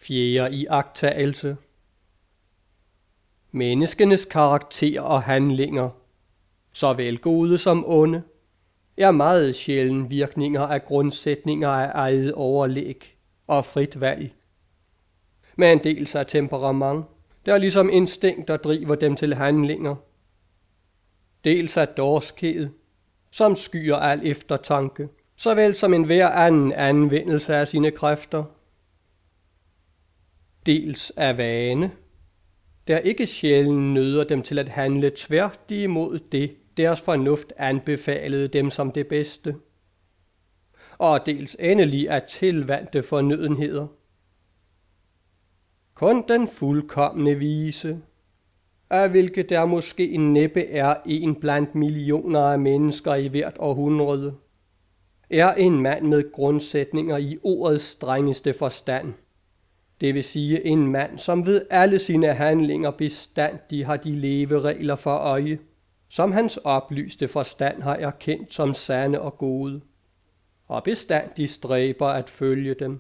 Fjerde iagttagelse. Menneskenes karakter og handlinger, såvel gode som onde, er meget sjældent virkninger af grundsætninger af eget overlæg og frit valg. Men dels af temperament, der ligesom instinkter driver dem til handlinger. Dels af dårskhed, som skyer al eftertanke, såvel som enhver anden anvendelse af sine kræfter. Dels af vane, der ikke sjældent nøder dem til at handle tvært imod det, deres fornuft anbefalede dem som det bedste. Og dels endelig af tilvandte fornødenheder. Kun den fuldkomne vise, af hvilket der måske næppe er en blandt millioner af mennesker i hvert århundrede, er en mand med grundsætninger i ordets strengeste forstand. Det vil sige en mand, som ved alle sine handlinger bestandig har de leveregler for øje, som hans oplyste forstand har erkendt som sande og gode, og bestandig stræber at følge dem.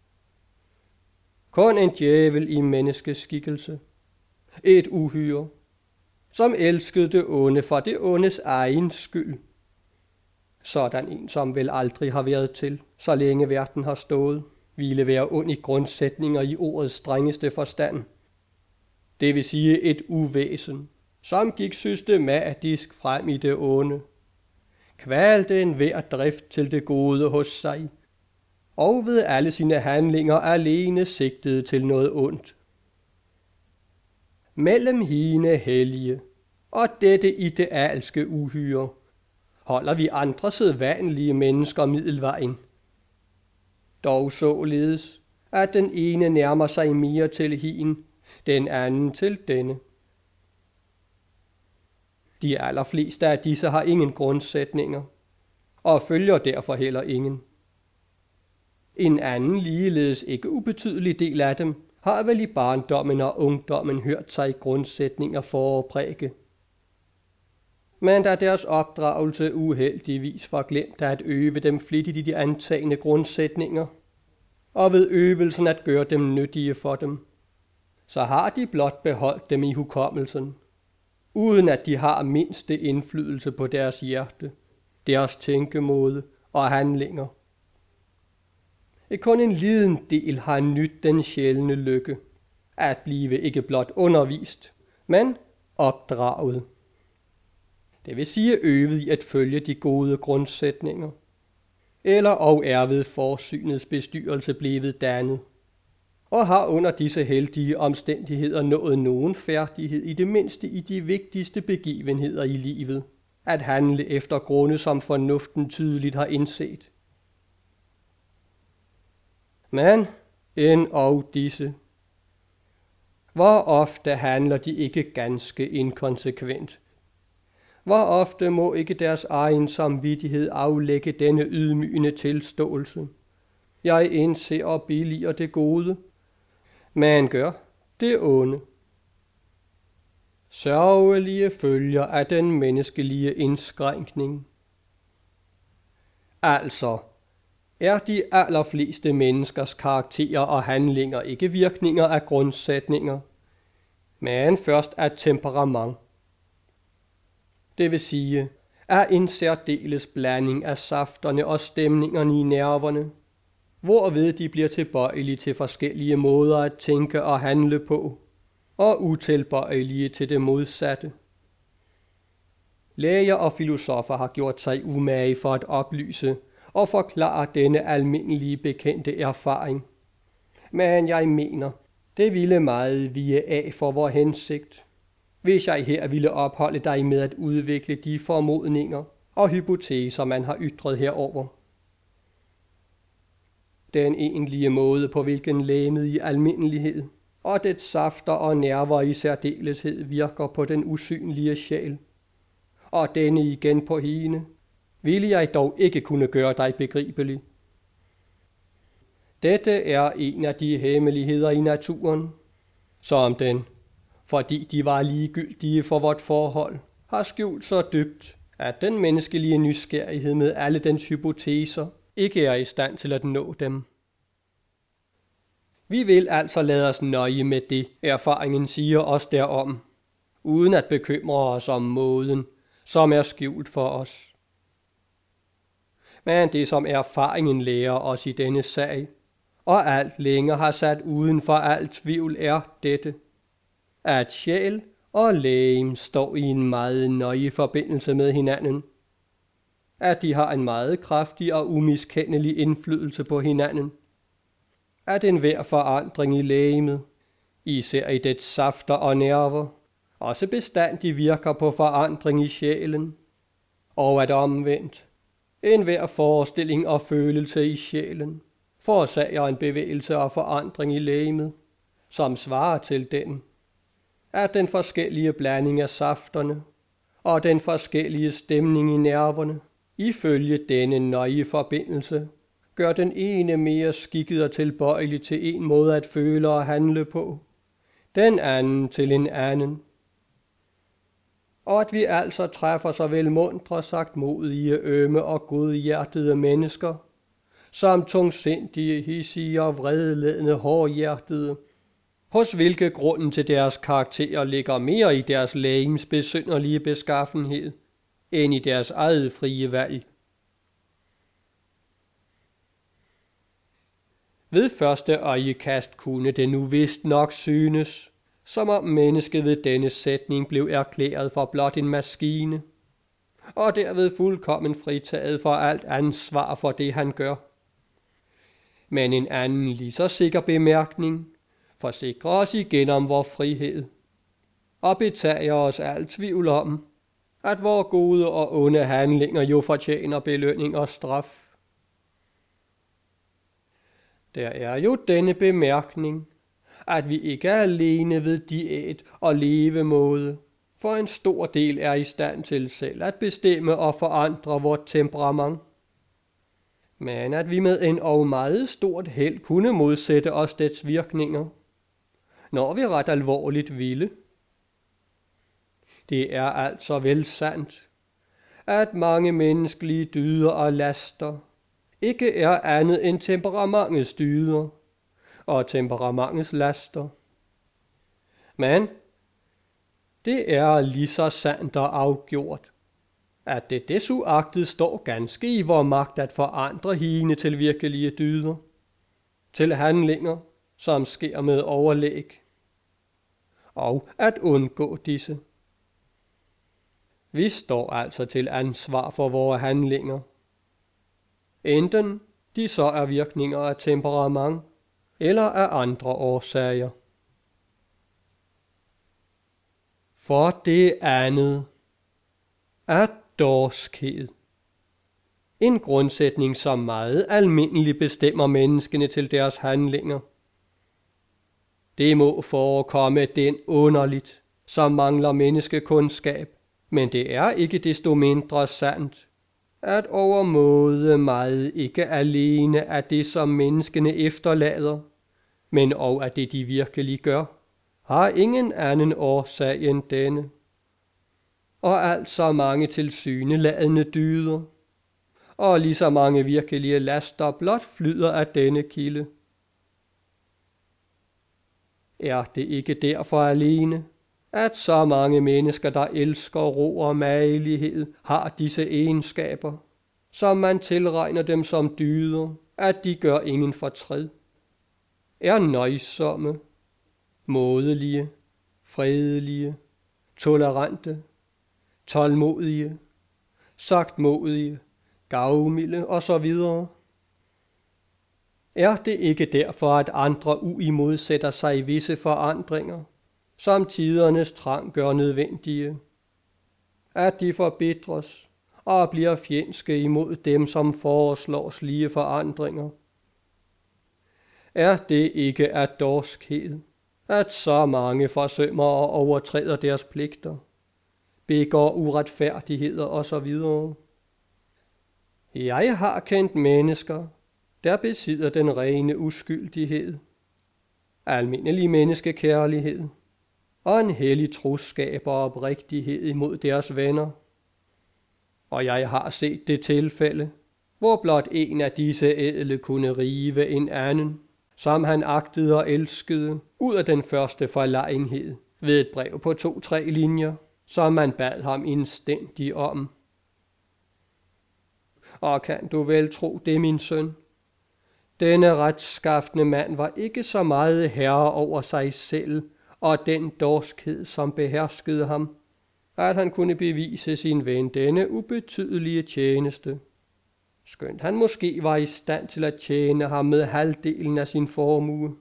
Kun en djævel i menneskeskikkelse, et uhyre, som elskede det onde for det ondes egen skyld. Sådan en, som vel aldrig har været til, så længe verden har stået, ville være ond i grundsætninger i ordets strengeste forstand. Det vil sige et uvæsen, som gik systematisk frem i det onde, kvalte enhver drift til det gode hos sig, og ved alle sine handlinger alene sigtede til noget ondt. Mellem hine hellige og dette idealske uhyre holder vi andre sædvanlige mennesker middelvejen. Dog således, at den ene nærmer sig mere til hin, den anden til denne. De allerfleste af disse har ingen grundsætninger, og følger derfor heller ingen. En anden ligeledes ikke ubetydelig del af dem har vel i barndommen og ungdommen hørt sig grundsætninger foroprække. Men da deres opdragelse uheldigvis var glemt at øve dem flittigt i de antagende grundsætninger, og ved øvelsen at gøre dem nyttige for dem, så har de blot beholdt dem i hukommelsen, uden at de har mindste indflydelse på deres hjerte, deres tænkemåde og handlinger. Kun en liden del har nyt den sjældne lykke, at blive ikke blot undervist, men opdraget. Det vil sige øvet i at følge de gode grundsætninger, eller og er ved forsynets bestyrelse blevet dannet, og har under disse heldige omstændigheder nået nogen færdighed i det mindste i de vigtigste begivenheder i livet, at handle efter grunde, som fornuften tydeligt har indset. Men end og disse, hvor ofte handler de ikke ganske inkonsekvent? Hvor ofte må ikke deres egen samvittighed aflægge denne ydmygende tilståelse? Jeg indser og billiger det gode, men gør det onde. Sørgelige følger af den menneskelige indskrænkning. Altså, er de allerfleste menneskers karakterer og handlinger ikke virkninger af grundsætninger, men først af temperament. Det vil sige, af en særdeles blanding af safterne og stemningerne i nerverne, hvorved de bliver tilbøjelige til forskellige måder at tænke og handle på, og utilbøjelige til det modsatte. Læger og filosofer har gjort sig umage for at oplyse og forklare denne almindelige bekendte erfaring. Men jeg mener, det ville meget vige af for vor hensigt, hvis jeg her ville opholde dig med at udvikle de formodninger og hypoteser, man har ytret herover. Den egentlige måde, på hvilken legemet i almindelighed og dets safter og nerver i særdeleshed virker på den usynlige sjæl, og denne igen på hine, ville jeg dog ikke kunne gøre dig begribelig. Dette er en af de hemmeligheder i naturen, som den, fordi de var ligegyldige for vort forhold, har skjult så dybt, at den menneskelige nysgerrighed med alle dens hypoteser ikke er i stand til at nå dem. Vi vil altså lade os nøje med det, erfaringen siger os derom, uden at bekymre os om måden, som er skjult for os. Men det, som erfaringen lærer os i denne sag, og alt længere har sat uden for alt tvivl, er dette, at sjæl og legem står i en meget nøje forbindelse med hinanden, at de har en meget kraftig og umiskendelig indflydelse på hinanden, at enhver forandring i legemet, især i dets safter og nerver, også bestandig virker på forandring i sjælen, og at omvendt, enhver forestilling og følelse i sjælen forårsager en bevægelse og forandring i legemet, som svarer til den, at den forskellige blanding af safterne og den forskellige stemning i nerverne, ifølge denne nøje forbindelse, gør den ene mere skikket og tilbøjelig til en måde at føle og handle på, den anden til en anden. Og at vi altså træffer såvel muntre, sagtmodige, ømme og godhjertede mennesker, som tungsindige, hidsige og vredledende, hårdhjertede, hos hvilke grunden til deres karakterer ligger mere i deres legems besynderlige beskaffenhed, end i deres eget frie valg. Ved første øjekast kunne det nu vist nok synes, som om mennesket ved denne sætning blev erklæret for blot en maskine, og derved fuldkommen fritaget for alt ansvar for det, han gør. Men en anden lige så sikker bemærkning forsikrer os igen om vor frihed, og betager os alt tvivl om, at vore gode og onde handlinger jo fortjener belønning og straf. Der er jo denne bemærkning, at vi ikke er alene ved diæt og levemåde, for en stor del er i stand til selv at bestemme og forandre vort temperament. Men at vi med en og meget stort held kunne modsætte os dets virkninger, når vi ret alvorligt ville. Det er altså vel sandt, at mange menneskelige dyder og laster ikke er andet end temperamentets dyder og temperamentets laster. Men det er lige så sandt og afgjort, at det desuagtet står ganske i vor magt at forandre hine til virkelige dyder, til handlinger, som sker med overlæg, og at undgå disse. Vi står altså til ansvar for vores handlinger, enten de så er virkninger af temperament eller af andre årsager. For det andet er dårskhed. En grundsætning, som meget almindeligt bestemmer menneskene til deres handlinger. Det må forekomme den underligt, som mangler menneskekundskab, men det er ikke desto mindre sandt, at overmåde meget ikke alene er det, som menneskene efterlader, men og at det de virkelig gør, har ingen anden årsag end denne. Og altså mange tilsyneladende dyder, og lige så mange virkelige laster blot flyder af denne kilde. Er det ikke derfor alene, at så mange mennesker, der elsker ro og magelighed, har disse egenskaber, som man tilregner dem som dyder, at de gør ingen fortræd, er nøjsomme, mådelige, fredelige, tolerante, tålmodige, sagtmodige, gavmilde osv. Er det ikke derfor, at andre uimodsætter sig visse forandringer, som tidernes trang gør nødvendige, at de forbitres og bliver fjendske imod dem, som foreslår slige forandringer? Er det ikke af dårskhed, at så mange forsømmer og overtræder deres pligter, begår uretfærdigheder osv.? Jeg har kendt mennesker, der besidder den rene uskyldighed, almindelig menneskekærlighed og en hellig troskab og oprigtighed imod deres venner. Og jeg har set det tilfælde, hvor blot en af disse ædle kunne rive en anden, som han agtede og elskede, ud af den første forlegenhed, ved et brev på 2-3 linjer, som man bad ham indstændig om. Og kan du vel tro det, min søn? Denne retskaffende mand var ikke så meget herre over sig selv og den dorskhed, som beherskede ham, at han kunne bevise sin ven denne ubetydelige tjeneste. Skønt han måske var i stand til at tjene ham med halvdelen af sin formue.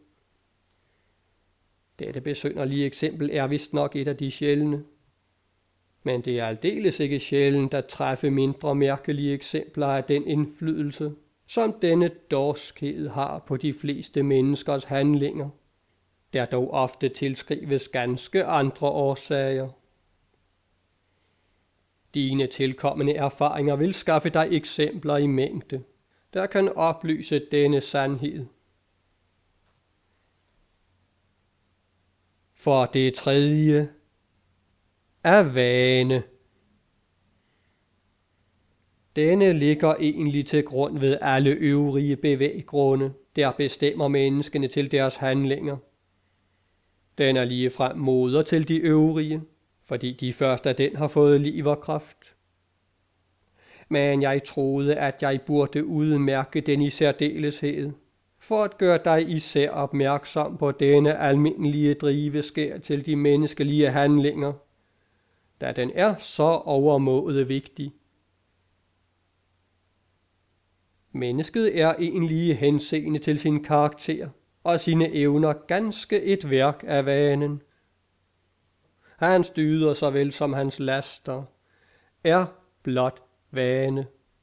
Dette besynderlige eksempel er vist nok et af de sjældne. Men det er aldeles ikke sjældent at træffe mindre mærkelige eksempler af den indflydelse, som denne dorskhed har på de fleste menneskers handlinger, der dog ofte tilskrives ganske andre årsager. Dine tilkommende erfaringer vil skaffe dig eksempler i mængde, der kan oplyse denne sandhed. For det tredje er vane. Denne ligger egentlig til grund ved alle øvrige bevæggrunde, der bestemmer menneskene til deres handlinger. Den er ligefrem moder til de øvrige, fordi de først af den har fået liv og kraft. Men jeg troede, at jeg burde udmærke den i særdeleshed, for at gøre dig især opmærksom på denne almindelige driveskær til de menneskelige handlinger, da den er så overmåde vigtig. Mennesket er egentlig i henseende til sin karakter og sine evner ganske et værk af vanen. Hans dyder såvel som hans laster er blot vane.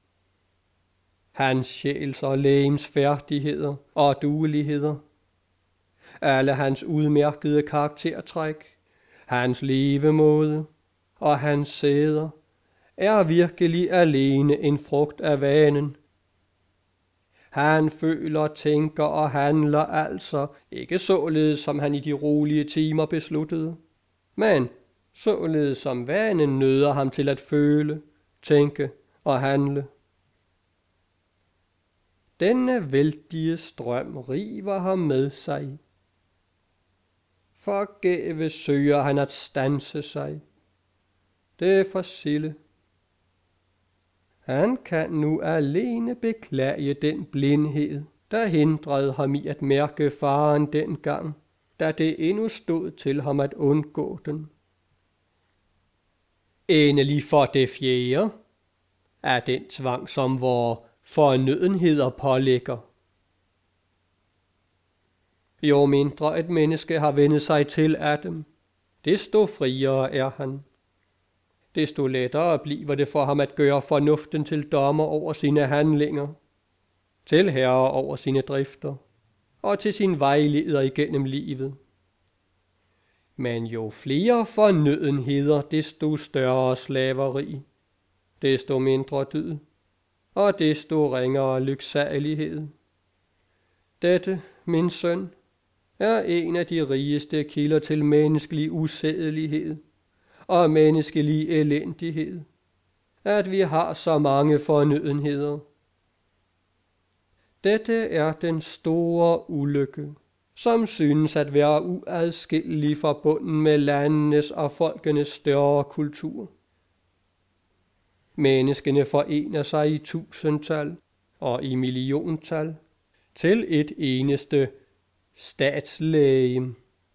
Hans sjæls og legems færdigheder og dueligheder, alle hans udmærkede karaktertræk, hans levemåde og hans sæder er virkelig alene en frugt af vanen. Han føler, tænker og handler altså ikke således, som han i de rolige timer besluttede, men således som vanen nøder ham til at føle, tænke og handle. Denne vældige strøm river ham med sig. Forgæves søger han at standse sig. Det er for silde. Han kan nu alene beklage den blindhed, der hindrede ham i at mærke faren dengang, da det endnu stod til ham at undgå den. Endelig for det fjerde er den tvang, som vore fornødenheder pålægger. Jo mindre et menneske har vendet sig til af dem, desto friere er han. Desto lettere bliver det for ham at gøre fornuften til dommer over sine handlinger, til herre over sine drifter og til sin vejleder igennem livet. Men jo flere fornødenheder, desto større slaveri, desto mindre dyd og desto ringere lyksalighed. Dette, min søn, er en af de rigeste kilder til menneskelig usædelighed og menneskelig elendighed, at vi har så mange fornødenheder. Dette er den store ulykke, som synes at være uadskillelig forbundet med landenes og folkenes større kultur. Menneskene forener sig i tusindtal og i milliontal til et eneste statslegeme.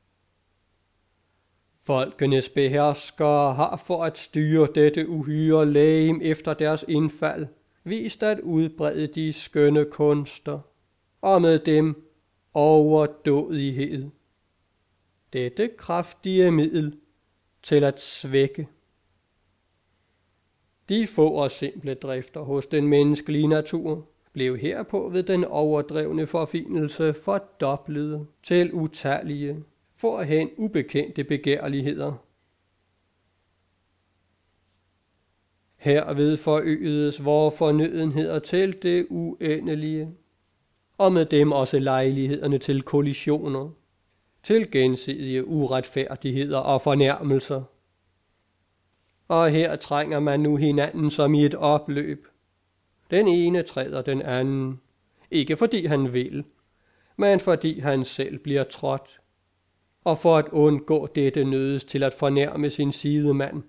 Folkenes beherskere har for at styre dette uhyre legeme efter deres indfald vist at udbrede de skønne kunster, og med dem overdådighed. Dette kraftige middel til at svække. De få og simple drifter hos den menneskelige natur blev herpå ved den overdrevne forfinelse fordoblede til utallige, forhen ubekendte begærligheder. Herved forøgedes vore fornødenheder til det uendelige, og med dem også lejlighederne til kollisioner, til gensidige uretfærdigheder og fornærmelser. Og her trænger man nu hinanden som i et opløb. Den ene træder den anden, ikke fordi han vil, men fordi han selv bliver trådt, og for at undgå dette nødes til at fornærme sin sidemand.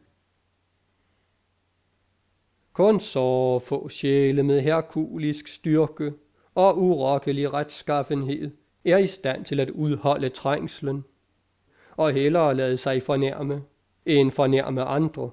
Kun så få sjæle med herkulisk styrke og urokkelig retskaffenhed er i stand til at udholde trængslen, og hellere lade sig fornærme, end fornærme andre.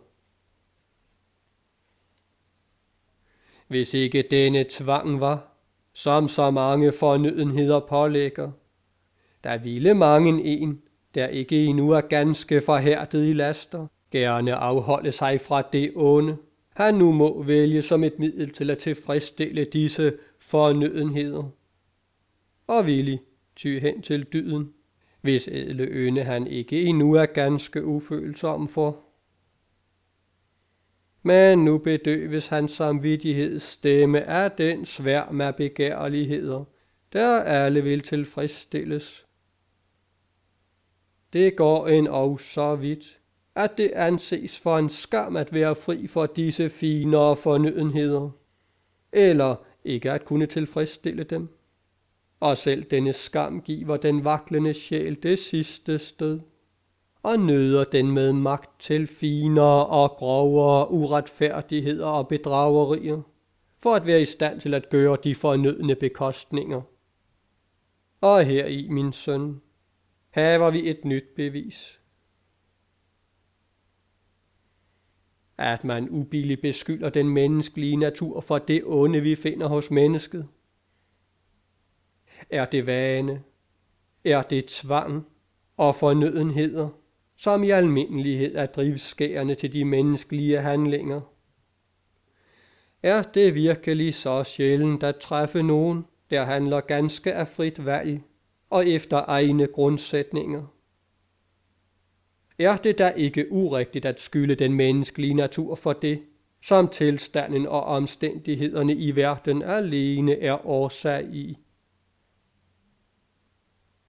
Hvis ikke denne tvang var, som så mange fornødenheder pålægger, der ville mangen en, der ikke endnu er ganske forhærdet i laster, gerne afholde sig fra det onde, han nu må vælge som et middel til at tilfredsstille disse fornødenheder, og villig ty hen til dyden, hvis ædle ynde han ikke endnu er ganske ufølsom for. Men nu bedøves hans samvittigheds stemme af den sværm af begærligheder, der alle vil tilfredsstilles. Det går endog så vidt, at det anses for en skam at være fri for disse finere fornødenheder, eller ikke at kunne tilfredsstille dem. Og selv denne skam giver den vaklende sjæl det sidste stød, og nøder den med magt til finere og grovere uretfærdigheder og bedragerier, for at være i stand til at gøre de fornødne bekostninger. Og heri, min søn, haver vi et nyt bevis. At man ubilligt beskylder den menneskelige natur for det onde, vi finder hos mennesket. Er det vane, er det tvang og fornødenheder, som i almindelighed er drivskærende til de menneskelige handlinger? Er det virkelig så sjældent at træffe nogen, der handler ganske af frit valg og efter egne grundsætninger? Er det da ikke urigtigt at skylde den menneskelige natur for det, som tilstanden og omstændighederne i verden alene er årsag i?